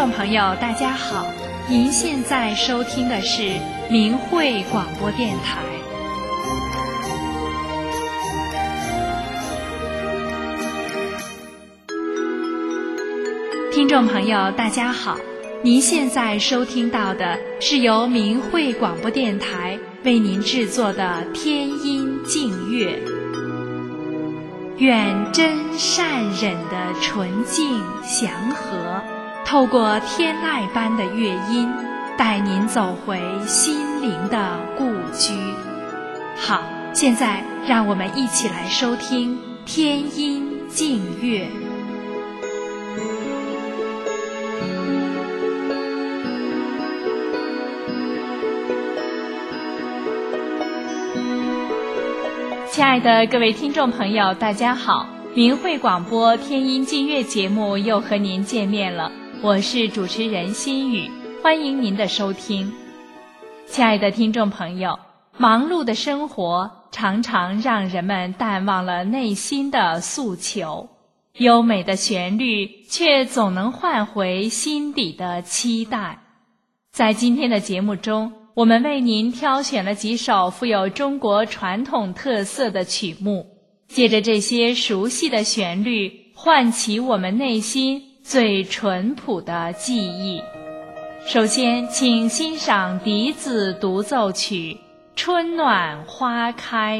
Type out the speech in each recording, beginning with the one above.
众朋友大家好，您现在收听的是明慧广播电台。听众朋友大家好，您现在收听到的是由明慧广播电台为您制作的天音净乐。愿真善忍的纯净祥和，透过天籁般的乐音，带您走回心灵的故居。好，现在让我们一起来收听天音净乐。亲爱的各位听众朋友大家好，明慧广播天音净乐节目又和您见面了，我是主持人心雨，欢迎您的收听。亲爱的听众朋友，忙碌的生活常常让人们淡忘了内心的诉求，优美的旋律却总能唤回心底的期待。在今天的节目中，我们为您挑选了几首富有中国传统特色的曲目，借着这些熟悉的旋律，唤起我们内心最淳朴的记忆。首先，请欣赏笛子独奏曲《春暖花开》。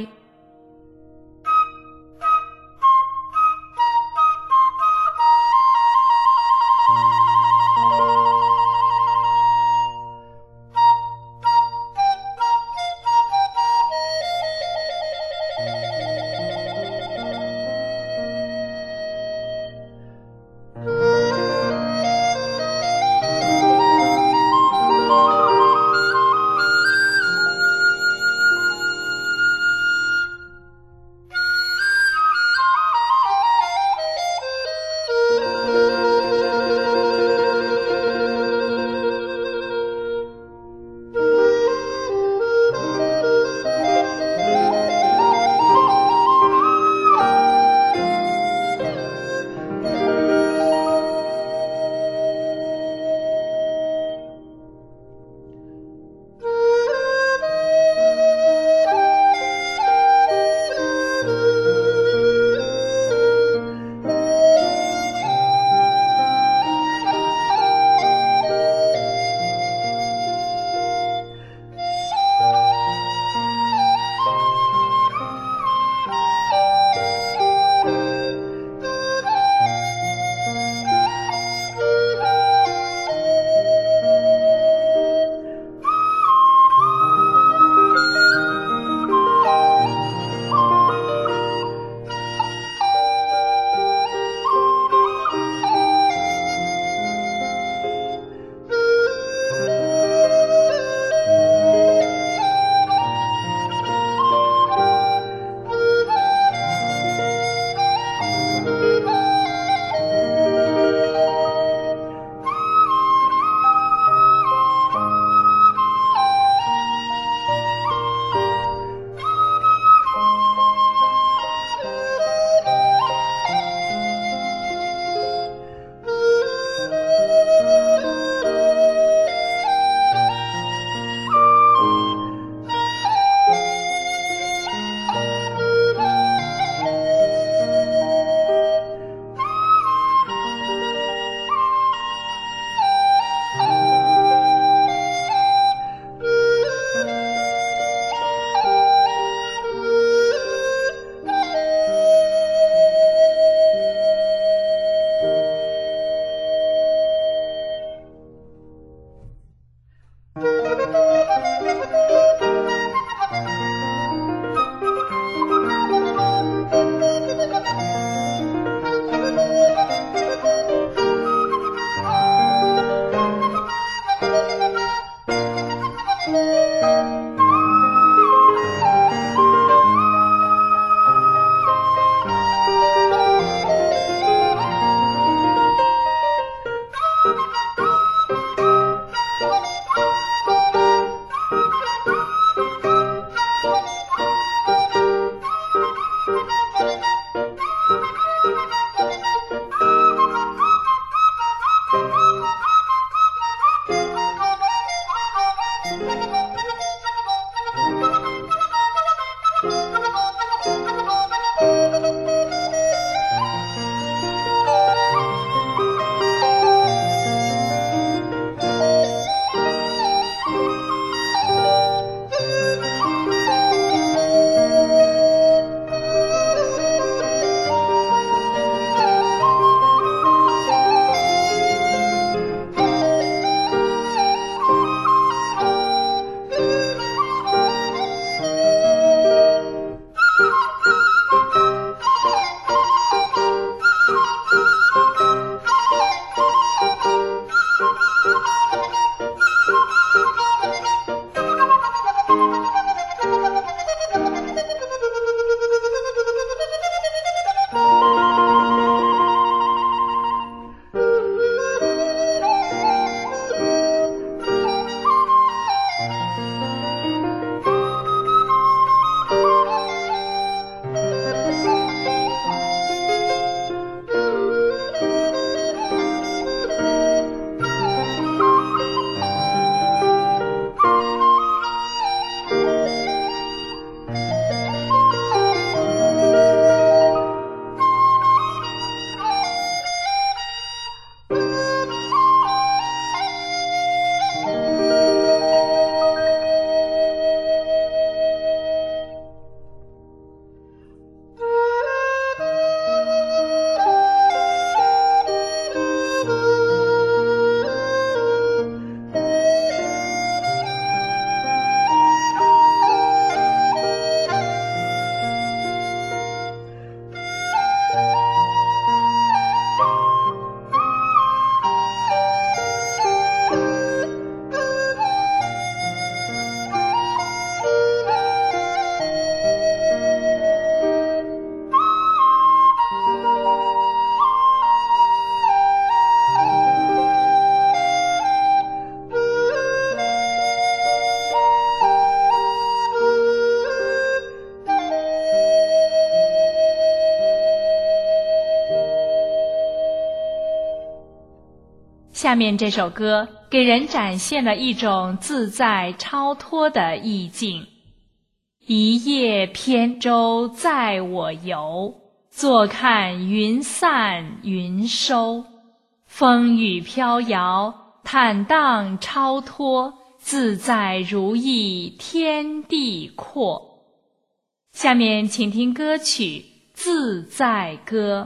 下面这首歌给人展现了一种自在超脱的意境。一叶扁舟载我游，坐看云散云收。风雨飘摇，坦荡超脱，自在如意天地阔。下面请听歌曲《自在歌》。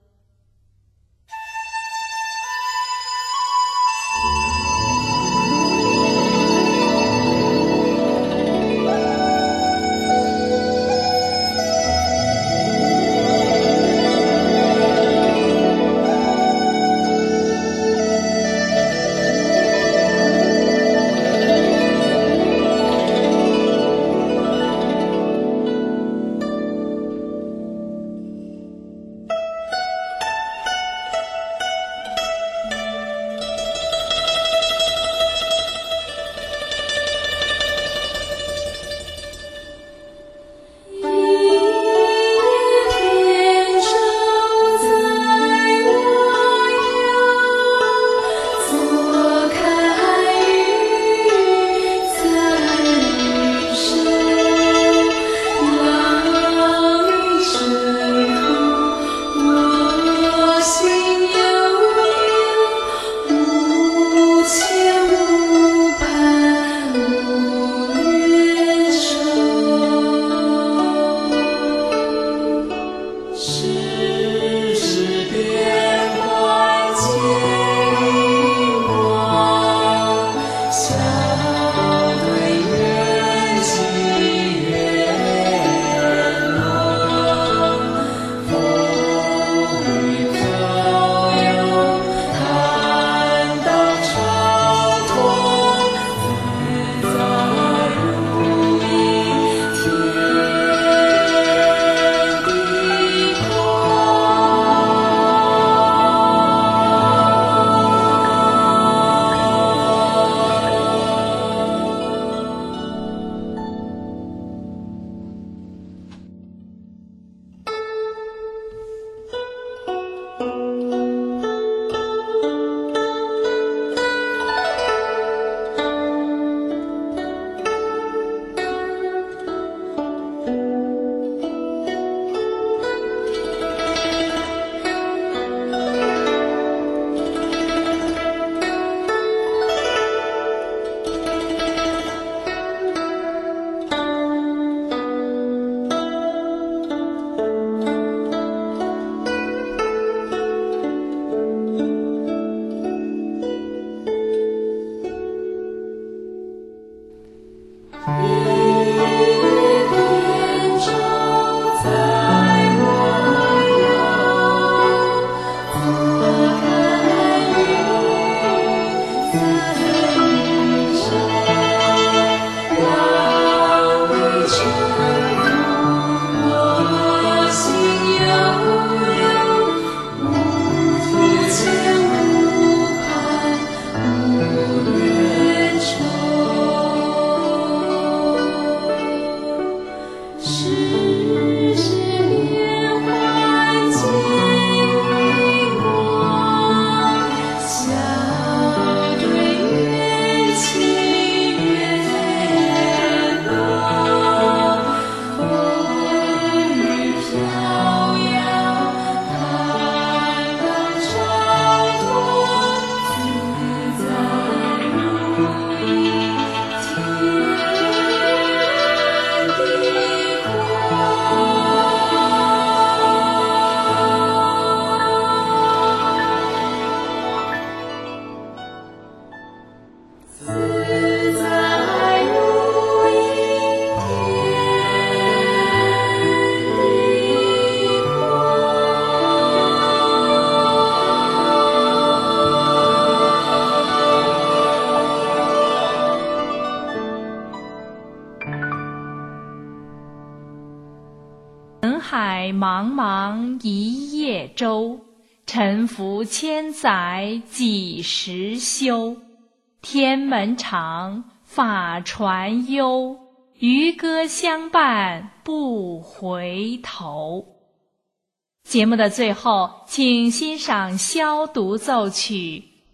海茫茫一叶舟，沉浮千载几时休？天门长，法船悠，渔歌相伴不回头。节目的最后，请欣赏消独奏曲《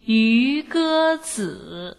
渔歌子》。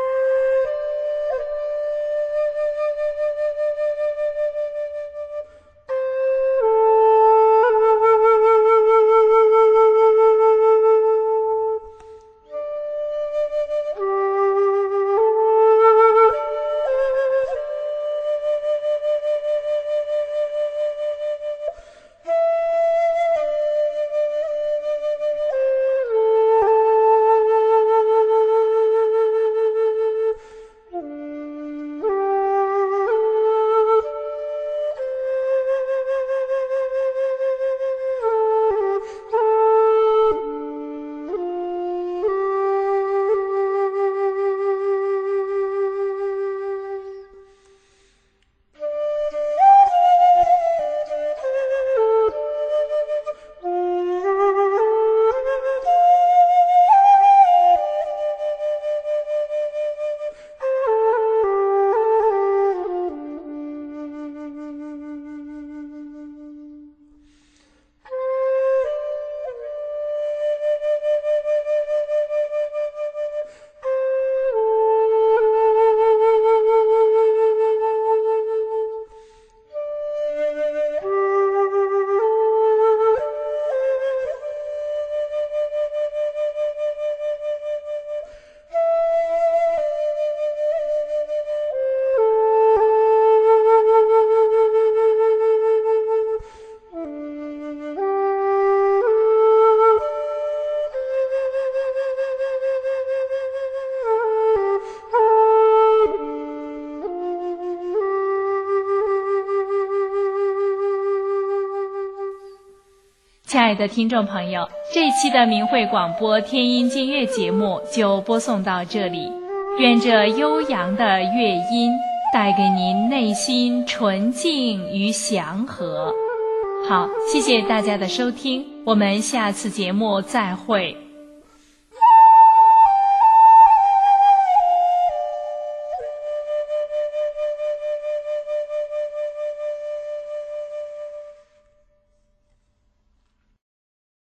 亲爱的听众朋友，这一期的明慧广播天音净乐节目就播送到这里，愿这悠扬的乐音带给您内心纯净与祥和。好，谢谢大家的收听，我们下次节目再会。